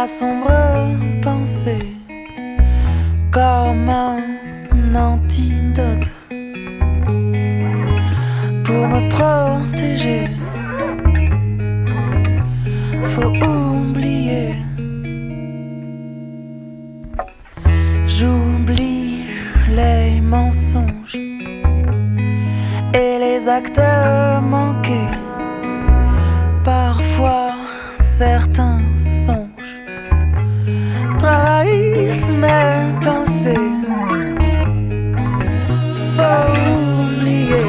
ma sombre pensée comme un antidote pour me protéger. Faut oublier. J'oublie les mensonges et les actes manqués. Parfois certains songes trahissent mes pensées. Faut oublier.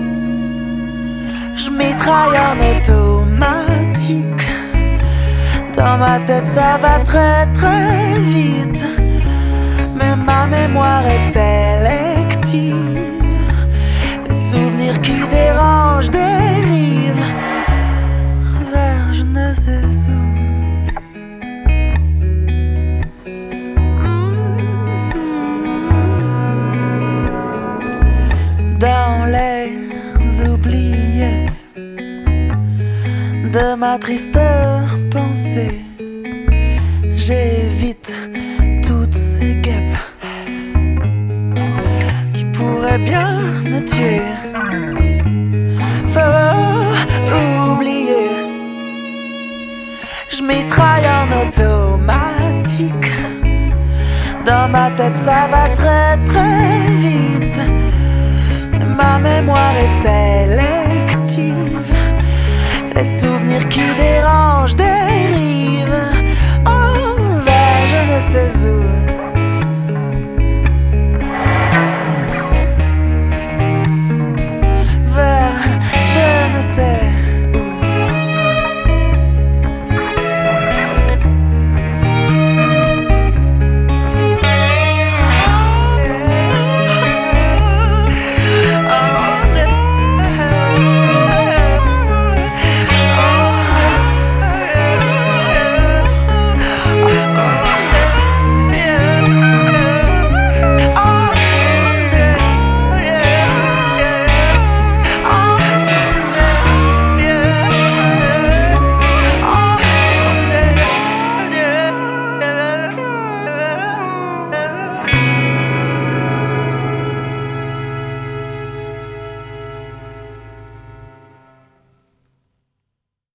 Je mitraille en automatique. Dans ma tête ça va très très vite, mais ma mémoire est sélective. Les souvenirs qui dérangent dérivent vers je ne sais où. Dans les oubliettes de ma triste pensée, j'évite toutes ces guêpes qui pourraient bien me tuer. Faut oublier. Je mitraille en automatique. Dans ma tête ça va très très vite. Ma mémoire est sélective. Les souvenirs qui dérangent dérivent vers je ne sais où.